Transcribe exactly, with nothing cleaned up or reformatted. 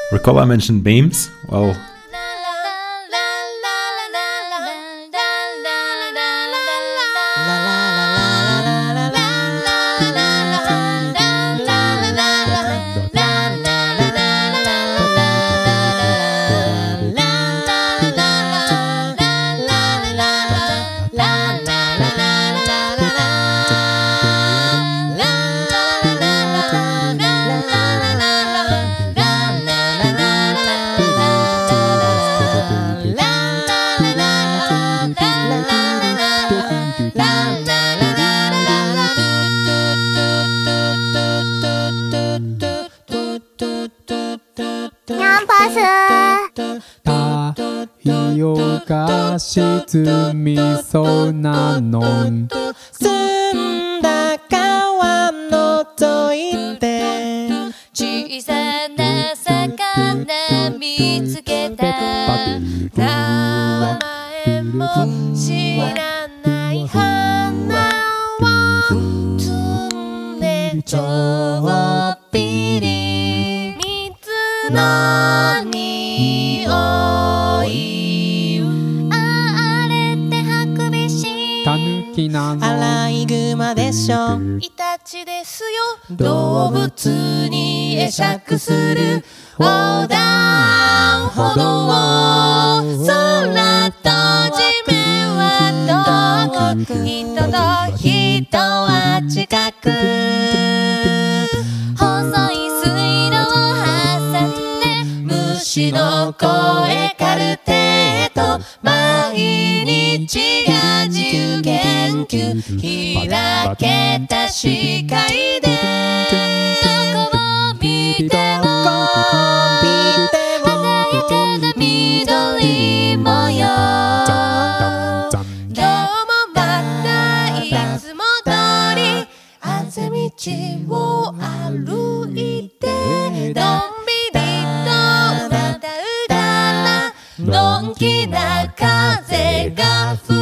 Recall I mentioned beams? Well, 沈みそうなの澄んだ川覗いて小さな魚見つけた名前も知らない花を摘んでちょっぴり水の匂いタヌキなのアライグマでしょイタチですよ動物に会釈する横断歩道空と地面は遠く人と人は近く細い水路を挟んで虫の声カルテと毎日が自由研究開けた視界でどこを見ても鮮やかな緑模様今日もまたいつも通りあぜ道を歩いてのんびりと歌うからのんきな風が吹